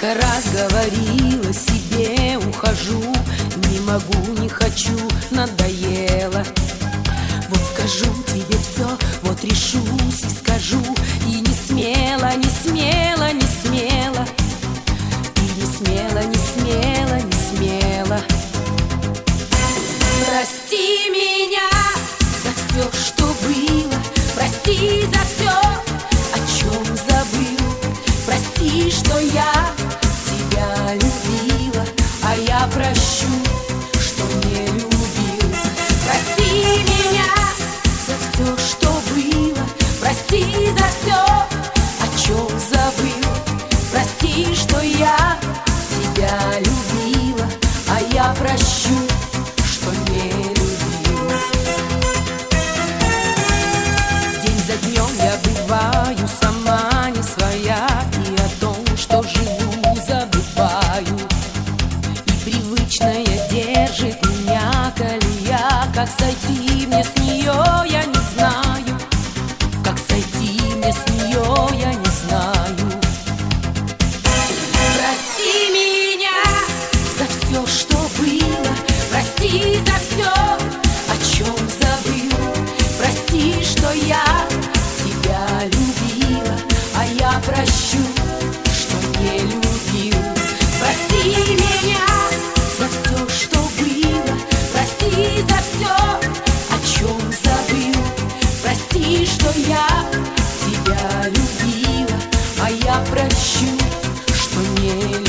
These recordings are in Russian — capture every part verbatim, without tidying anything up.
Сколько раз говорила себе, ухожу, не могу, не хочу, надоело. Вот скажу тебе все, вот решусь и скажу, и не смело, не смело, не смело, и не смело, не смело, не смело. Прости меня за все, что было, прости за все, о чем забыл. Прости, что я тебя любила, а я прощу, что не любил. Прости меня за все, что было, прости за все, о чем забыл. Прости, что я тебя любила, а я прощу, что не любил. День за днем я бываю сама не своя, и о том, что живу, забываю. И привычная держит меня колея, как сойти мне с нее, я не знаю. Как сойти мне с нее, я не знаю. Прости меня за все, что было, прости за все, о чем забыл. Прости, что я тебя любила, а я прощу, что не любил. Прости меня за все, что было, прости за все, о чем забыл. Прости, что я тебя любила, а я прощу, что не любил.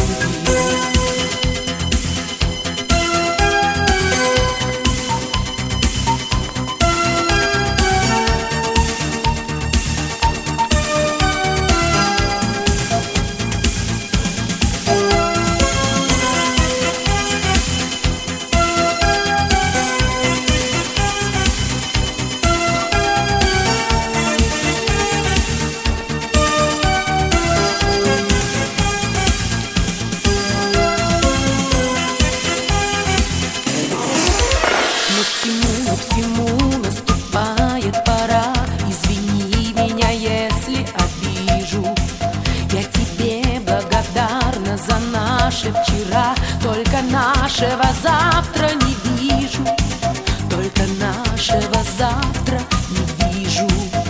Всему, всему наступает пора. Извини меня, если обижу. Я тебе благодарна за наше вчера, только нашего завтра не вижу. Только нашего завтра не вижу.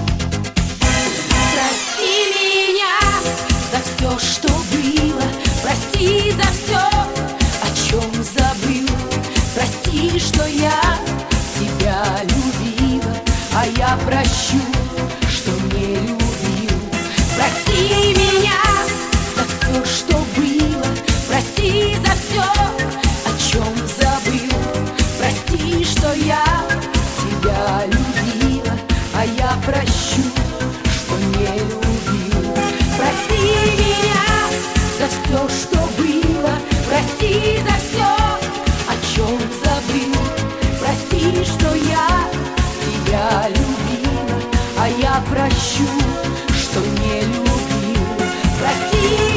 Прости меня за все, что было, прости за все, о чем забыл. Прости, что я тебя любила, а я прощу, что не любил. Прости меня за все, что было, прости за все, о чем забыл. Прости, что я тебя любила, а я прощу, что не любил. Прости меня за все, что было, прости за все, о чем забыл. Прости, что я тебя любила, а я прощу, что не любил. Прости.